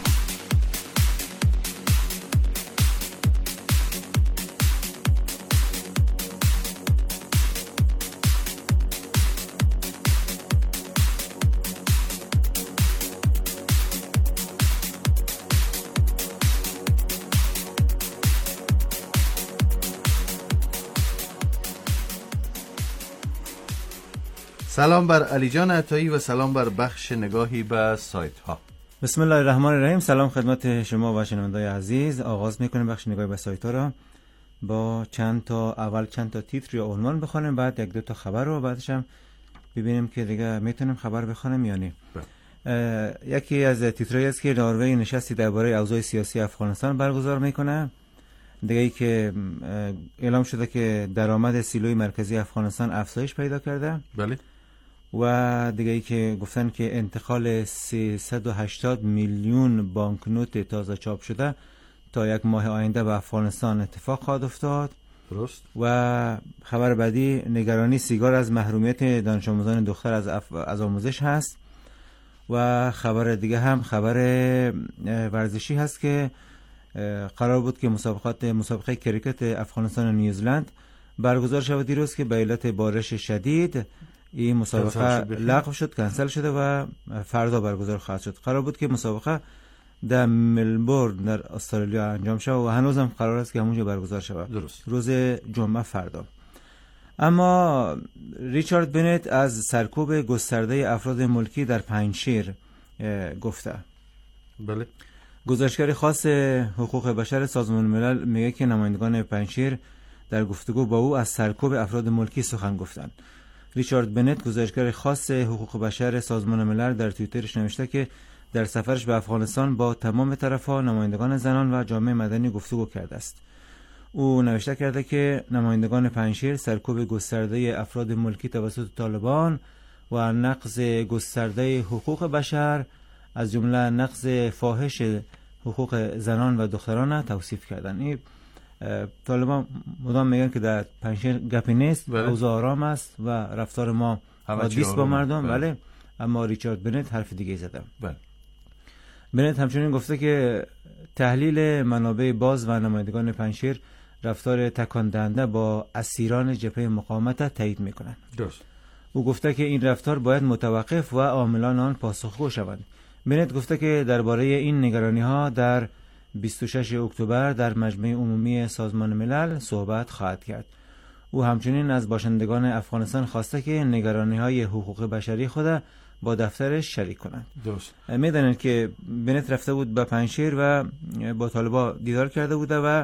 Speaker 3: سلام بر علی جان عطایی و سلام بر بخش نگاهی به سایت ها.
Speaker 20: بسم الله الرحمن الرحیم. سلام خدمت شما و شنوندگان عزیز. آغاز میکنیم بخش نگاهی به سایت ها را.
Speaker 18: با چند تا اول چند تا تیتر یا عنوان بخونیم، بعد یک دو تا خبر رو، بعدش هم ببینیم که دیگه میتونیم خبر بخونیم یا نه. یکی از تیترهایی است که نروژ نشستی درباره اوضاع سیاسی افغانستان برگزار میکنه. دیگه ای که اعلام شده که درآمد سیلوی مرکزی افغانستان افزایش پیدا کرده.
Speaker 20: بله.
Speaker 18: و دیگه ای که گفتن که انتقال سیصد و هشتاد میلیون بانکنوت تازه چاپ شده تا یک ماه آینده به افغانستان اتفاق خواهد افتاد.
Speaker 20: درست.
Speaker 18: و خبر بعدی نگرانی سیگار از محرومیت دانش آموزان دختر از اف... از آموزش هست. و خبر دیگه هم خبر ورزشی هست که قرار بود که مسابقات مسابقه کریکت افغانستان و نیوزلند برگزار شود دیروز که به علت بارش شدید این مسابقه لغو شد، کنسل شده و فردا برگزار خواهد شد. قرار بود که مسابقه در ملبورن در استرالیا انجام شود و هنوز هم قرار است که همونجا برگزار شود.
Speaker 20: درست.
Speaker 18: روز جمعه فردا. اما ریچارد بنت از سرکوب گسترده افراد ملکی در پنجشیر گفته.
Speaker 20: بله.
Speaker 18: گزارشگر خاص حقوق بشر سازمان ملل میگه که نمایندگان پنجشیر در گفتگو با او از سرکوب افراد ملکی سخن گفتند. ریچارد بنت گزارشگر خاص حقوق بشر سازمان ملل در توییترش نوشته که در سفرش به افغانستان با تمام طرف‌ها، نمایندگان زنان و جامعه مدنی گفتگو کرده است. او نوشته کرده که نمایندگان پنجشیر سرکوب گسترده افراد ملکی توسط طالبان و نقض گسترده حقوق بشر از جمله نقض فاحش حقوق زنان و دختران توصیف کردند. این طالبان مدام میگن که در پنجشیر گپی نیست، اوضاع آرام است و رفتار ما عادی است با مردم. بله. بله. اما ریچارد بنت حرف دیگه زده.
Speaker 20: بله.
Speaker 18: بنت همچنین گفته که تحلیل منابع باز و نمایندگان پنجشیر رفتار تکان دهنده با اسیران جبهه مقاومت تایید میکنند.
Speaker 20: درست.
Speaker 18: او گفته که این رفتار باید متوقف و عاملان آن پاسخگو شوند. بنت گفته که درباره این نگرانی ها در بیست و شش اکتبر در مجمع عمومی سازمان ملل صحبت خواهد کرد. او همچنین از باشندگان افغانستان خواسته که نگرانی های حقوق بشری خود با دفترش شریک کنند.
Speaker 20: درست.
Speaker 18: میدانند که بنت رفته بود به پنجشیر و با طالبان دیدار کرده بوده و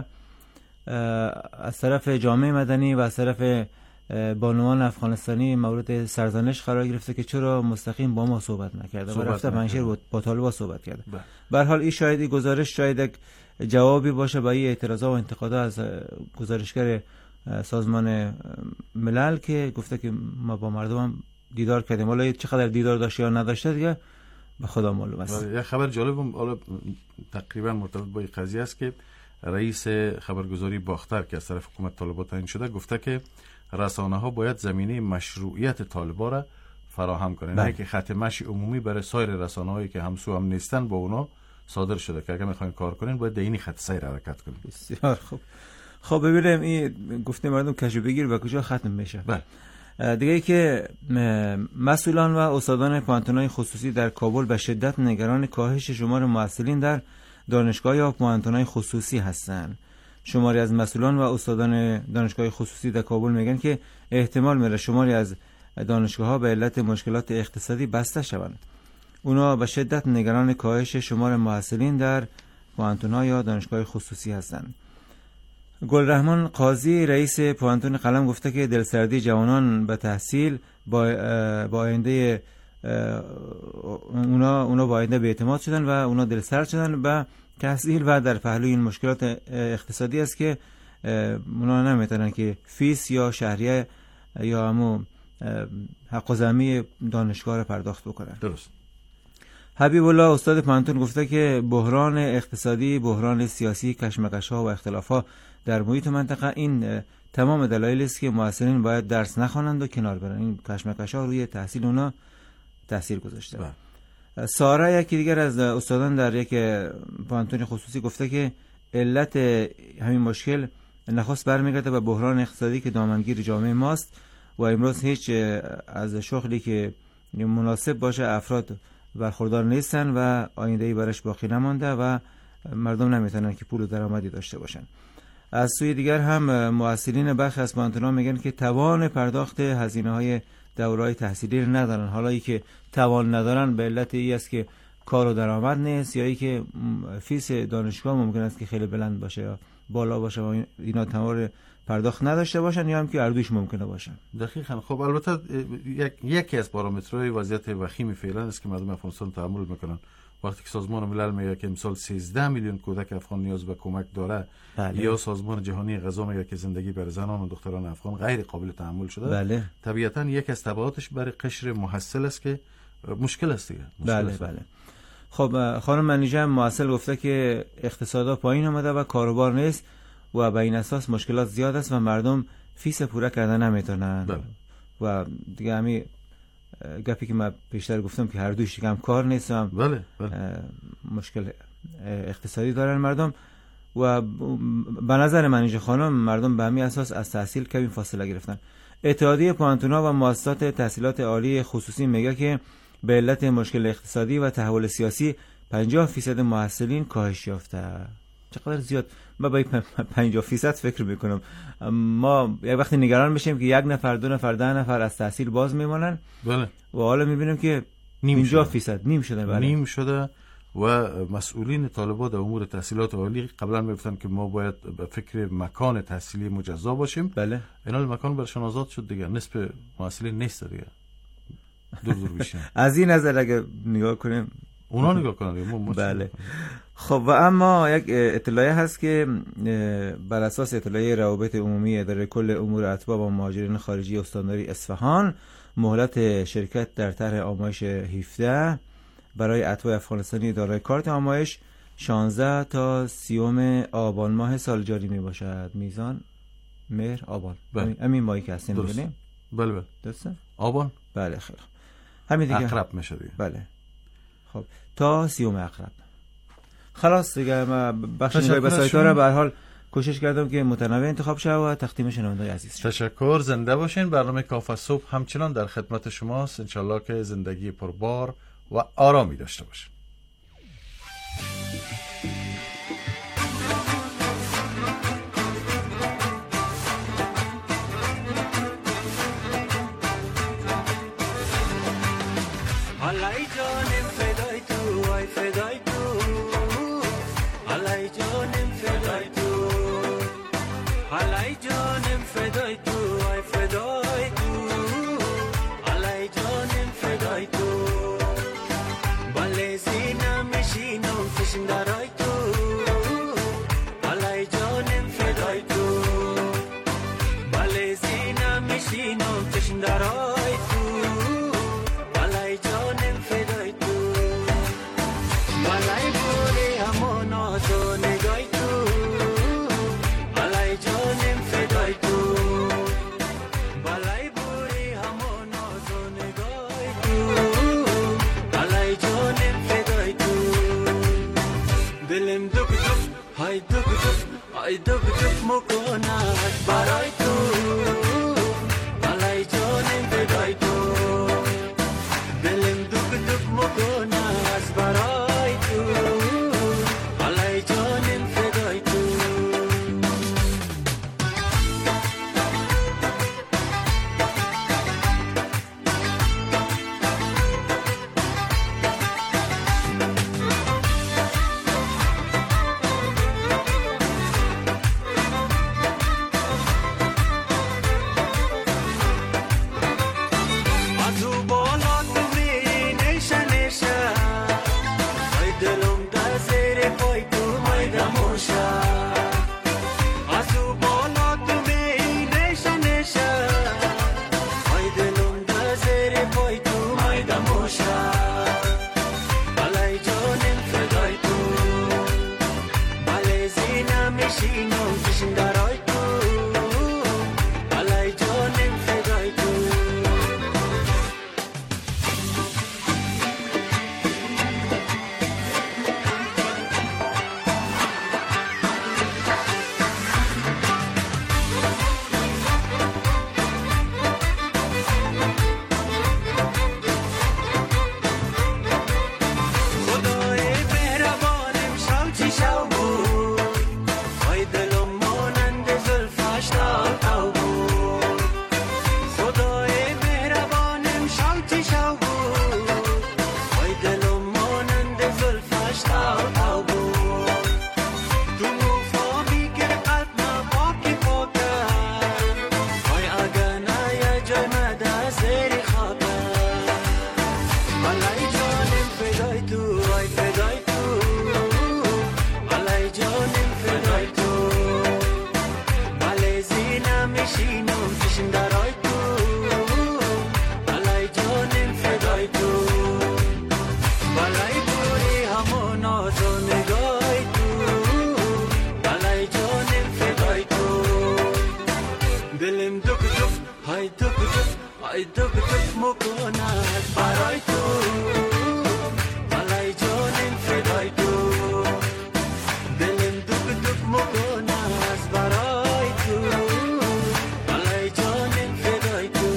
Speaker 18: از طرف جامعه مدنی و از طرف بانوان افغانستانی مورد سرزنش قرار گرفته که چرا مستقیم با ما صحبت نکرده و رفته پنجشیر با طالبان صحبت کرده. به هر حال این شاید این گزارش شاید یک جوابی باشه به این اعتراضات و انتقادات از گزارشگر سازمان ملل که گفته که ما با مردم هم دیدار کردیم. حالا چقدر دیدار داشته یا نداشته دیگه به خدا معلوم است.
Speaker 20: یک خبر جالبم حالا تقریبا مرتبط با این قضیه است که رئیس خبرگزاری باختر که از طرف حکومت طالبان تعیین شده گفته که رسانه ها باید زمینه مشروعیت طالبان را فراهم کنند، نه که خط مشی عمومی برای سایر رسانه هایی که همسو هم نیستن با اونا صادر شده که اگه میخواین کار کنین باید در این خط سیر حرکت کنین.
Speaker 18: بسیار خوب. خب ببینیم این گفته مردم کشو بگیر و کجا ختم میشه.
Speaker 20: بله.
Speaker 18: دیگه ای که مسئولان و استادان پانتونای خصوصی در کابل به شدت نگران کاهش شمار محصلین در دانشگاه یا پانتونای خصوصی هستند. شماری از مسئولان و استادان دانشگاه خصوصی در کابل میگن که احتمال میره شماری از دانشگاه ها به علت مشکلات اقتصادی بسته شوند. اونا به شدت نگران کاهش شمار محصلین در پانتون‌ها یا دانشگاه خصوصی هستند. گلرحمان قاضی رئیس پانتون قلم گفته که دلسردی جوانان به تحصیل با با آینده اونا اونا با آینده به اعتماد شدن و اونا دلسرد شدن به تحصیل و در پهلوی این مشکلات اقتصادی است که اونا نمیتونن که فیس یا شهریه یا همو حق و زمین دانشگاه را پرداخت بکنن.
Speaker 20: درست.
Speaker 18: حبیب الله استاد پانتون گفته که بحران اقتصادی، بحران سیاسی، کشمکش‌ها و اختلاف‌ها در محیط منطقه این تمام دلایلی است که محصلین باید درس نخوانند و کنار برن. این کشمکش‌ها روی تحصیل اونا تاثیر گذاشته. سارا یکی دیگر از استادان در یک پانتون خصوصی گفته که علت همین مشکل نخست برمیگرده به بحران اقتصادی که دامنگیر جامعه ماست و امروز هیچ از شغلی که مناسب باشه افراد برخوردار نیستن و آینده‌ای برش باقی نمانده و مردم نمیتونن که پول و درآمدی داشته باشن. از سوی دیگر هم مؤسسین بخش از پانتون‌ها میگن که توان پرداخت هزینه‌های دوره‌های تحصیلی ندارن. حالا ای که توان ندارن به علت ای است که کار و درآمد نیست یا ای که فیس دانشگاه ممکن است که خیلی بلند باشه یا بالا باشه و اینا تمام پرداخت نداشته باشن، یا هم که اردوش ممکنه باشن.
Speaker 20: دقیقاً. خب البته یک یکی از پارامترهای وضعیت وخیم فعلا است که مردم افغانستان تحمل میکنن. وقتی که سازمان ملل میگه که امسال سیزده میلیون کودک افغان نیاز به کمک داره،
Speaker 18: بله.
Speaker 20: یا سازمان جهانی غذا میگه که زندگی برای زنان و دختران افغان غیر قابل تحمل شده،
Speaker 18: بله.
Speaker 20: طبیعتاً یک از تبعاتش برای قشر محصل است که مشکل است دیگه. مشکل
Speaker 18: بله
Speaker 20: است.
Speaker 18: بله. خب خانم منیژه هم محصل گفته که اقتصادا پایین آمده و کاروبار نیست و به این اساس مشکلات زیاد است و مردم فیس پوره کردن نمیتونن.
Speaker 20: بله.
Speaker 18: و دیگه همین گپی که من پیشتر گفتم که هر دوش دیگه هم کار نیست و هم
Speaker 20: بله. بله.
Speaker 18: مشکل اقتصادی دارن مردم و به نظر منیژه خانم مردم به همین اساس از تحصیل کمی فاصله گرفتن. اتحادیه پانتونا و مؤسسات تحصیلات عالی خصوصی میگه که به علت مشکل اقتصادی و تحول سیاسی پنجاه فیصد محصلین کاهش یافته. چقدر زیاد. من با پنجاه فیصد فکر میکنم. ما یک وقتی نگران میشیم که یک نفر دو نفر ده نفر از تحصیل باز میمونن،
Speaker 20: بله.
Speaker 18: و حالا میبینیم که پنجاه فیصد نیم شده. بله.
Speaker 20: نیم شده و مسئولین طالبات در امور تحصیلات عالی قبلا میگفتن که ما باید به فکر مکان تحصیلی مجزا باشیم.
Speaker 18: بله.
Speaker 20: اینا مکان برشان آزاد شد دیگه، نصف محصلین نیست دیگه. دور دور میشن.
Speaker 18: از این نظر اگه نگاه کنیم
Speaker 20: اونا نگاه کنن.
Speaker 18: بله. خب و اما یک اطلاعیه هست که بر اساس اطلاعیه روابط عمومی اداره کل امور اتباع و مهاجرین خارجی استانداری اصفهان، مهلت شرکت در طرح آمایش هفده برای اتباع افغانستانی دارای کارت آمایش شانزده تا سی آبان ماه سال جاری می باشد. میزان مهر آبان.
Speaker 20: بله.
Speaker 18: همین ماهی که هستیم ببینیم.
Speaker 20: بله بله.
Speaker 18: درسته؟
Speaker 20: آبان.
Speaker 18: بله خیلی. همین دیگه.
Speaker 20: اقرب میشه دیگه.
Speaker 18: بله. خب تا سیوم اقرب. خلاص دیگه. ما بخش نگاهی به سایت ها را به هر حال کوشش کردم که متنوع انتخاب شه و تقدیم شنوندگان عزیز شد.
Speaker 20: تشکر. زنده باشین. برنامه کافه صبح همچنان در خدمت شماست. انشالله که زندگی پربار و آرامی داشته باشین.
Speaker 16: علای جانم فدای تو، وای فدای تو، علای جانم فدای تو، علای جانم فدای تو، وای فدای تو، علای جانم فدای تو، بله زینم میشینم فشین درای تو، علای جانم فدای تو، بله زینم میشینم فشین درای تو، علای جانم فدای تو، بالای بوری همون آزو نگای تو، علای جانم فدای تو، بالای بوری همون آزو نگای تو، علای جانم فدای تو، دلم دوک دوک های دوک دوک های دوک دوک مکند برای تو، علای جانم فدای تو، دلم دوک دوک مکند برای تو، علای جانم فدای تو. بشینم کشیم درای تو بلای جانم فدای تو بلای بوری همون ناز و نگای تو بلای جانم فدای تو دلم دک دک های دک دک های دک دک مکند برای تو بلای جانم فدای تو دلم دک دک مکند برای تو بلای جانم فدای تو.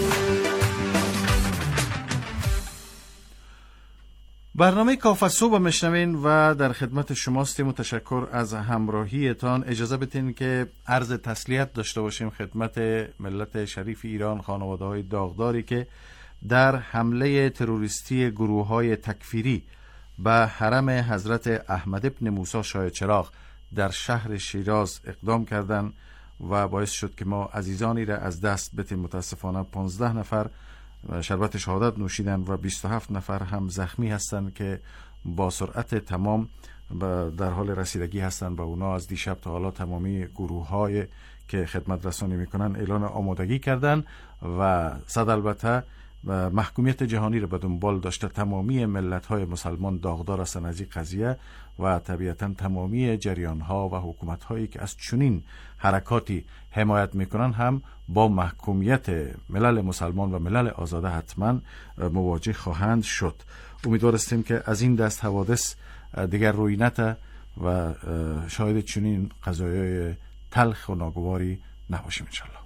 Speaker 20: برنامه کافه صبح میشنوین و در خدمت شماستیم و تشکر از همراهیتان. اجازه بدین که عرض تسلیت داشته باشیم خدمت ملت شریف ایران، خانواده های داغداری که در حمله تروریستی گروه های تکفیری به حرم حضرت احمد ابن موسی شاه چراغ در شهر شیراز اقدام کردند و باعث شد که ما عزیزانی را از دست بدیم. متاسفانه پانزده نفر شربت شهادت نوشیدن و بیست و هفت نفر هم زخمی هستند که با سرعت تمام در حال رسیدگی هستند به اونا. از دیشب تا حالا تمامی گروه های که خدمت رسانی میکنن اعلان آمادگی کردن و صد البته محکومیت جهانی را به دنبال داشته. تمامی ملت های مسلمان داغدار هستند از این قضیه و طبیعتا تمامی جریان ها و حکومت هایی که از چنین حرکاتی حمایت میکنن هم با محکومیت ملل مسلمان و ملل آزاده حتما مواجه خواهند شد. امیدوار هستیم که از این دست حوادث دیگر روی نته و شاهد چنین قضایای تلخ و ناگواری نباشیم انشالله.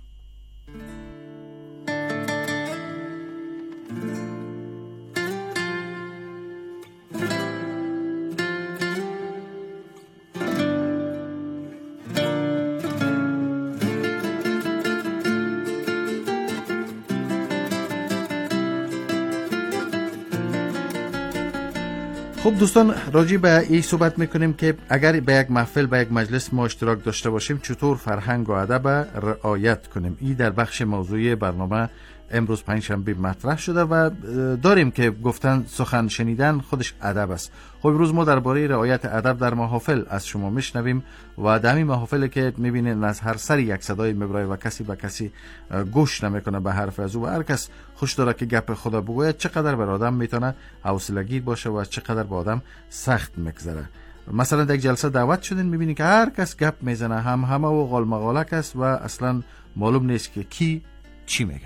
Speaker 20: خب دوستان، راجع به این صحبت میکنیم که اگر به یک محفل، به یک مجلس ما اشتراک داشته باشیم چطور فرهنگ و ادب رعایت کنیم. این در بخش موضوعی برنامه امروز پنجشنبه مطرح شده و داریم که گفتن سخن شنیدن خودش ادب است. خب امروز ما درباره رعایت ادب در محافل از شما میشنویم و در این محافل که میبینید از هر سر یک صدای میبرای و کسی به کسی گوش نمیکنه به حرف از او و هر کس خوش داره که گپ خدا بگوید، چقدر بر آدم میتونه حوصله‌گیر باشه و چقدر به آدم سخت میگذره. مثلا در یک جلسه دعوت شدین میبینی که هر کس گپ میزنه، هم همه و غال مغالک است و اصلا معلوم نیست که کی چی میگه.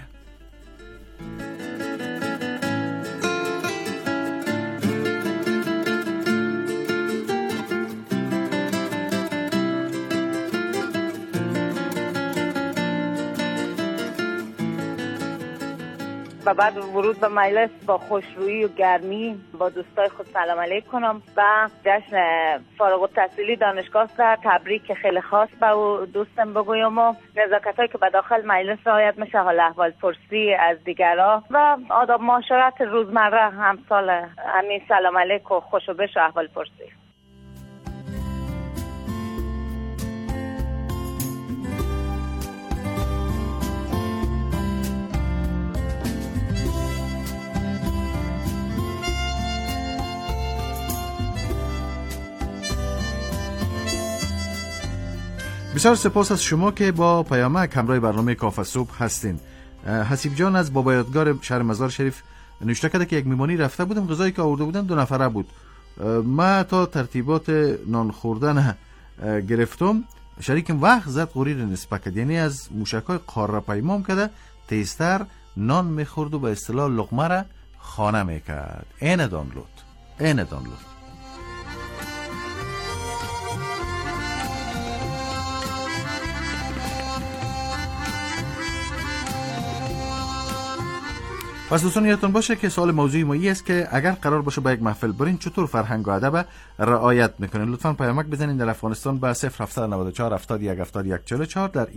Speaker 21: و بعد ورود به مجلس با خوشرویی و گرمی با دوستای خود سلام علیک کنم و جشن فارغ التحصیلی دانشگاه در تبریک خیلی خاص به دوستم بگویم و نزاکتایی که به داخل مجلس رعایت میشه، حال احوال پرسی از دیگرا و آداب معاشرت روزمره همسال همین سلام علیک و خوش و بش و احوال پرسی.
Speaker 20: بسیار سپاس از شما که با پیامک همراه برنامه کافه صبح هستین. حسیب جان از بابا یادگار شهر مزار شریف نوشته کرده که یک میمانی رفته بودم، غذایی که آورده بودن دو نفره بود. ما تا ترتیبات نان خوردن گرفتم، شریکم وقت زد غریر نسبت کرد، یعنی از موشکای قاره پیمام کرده تیزتر نان میخورد و به اصطلاح لقمه را خانه میکرد. این دانلود این دانلود پس دوستان یادتون باشه که سوال موضوعی ما این است که اگر قرار باشه به یک محفل برین چطور فرهنگ و ادب رعایت میکنین. لطفاً پیامک بزنین در افغانستان به صفر هفت نه چهار هفتاد و یک هفتاد و یک چهل و چهار، در